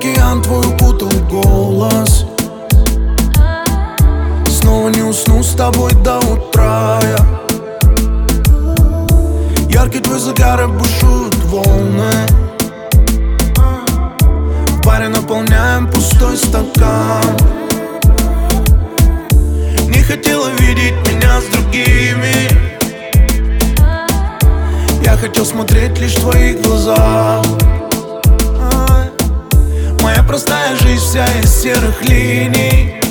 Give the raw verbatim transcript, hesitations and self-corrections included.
океан твой укутал голос. Снова не усну с тобой до утра я. Яркий твой загар и бушуют волны. В баре наполняем пустой стакан. Не хотела видеть меня с другими. Я хотел смотреть лишь в твои глаза. Моя простая жизнь вся из серых линий.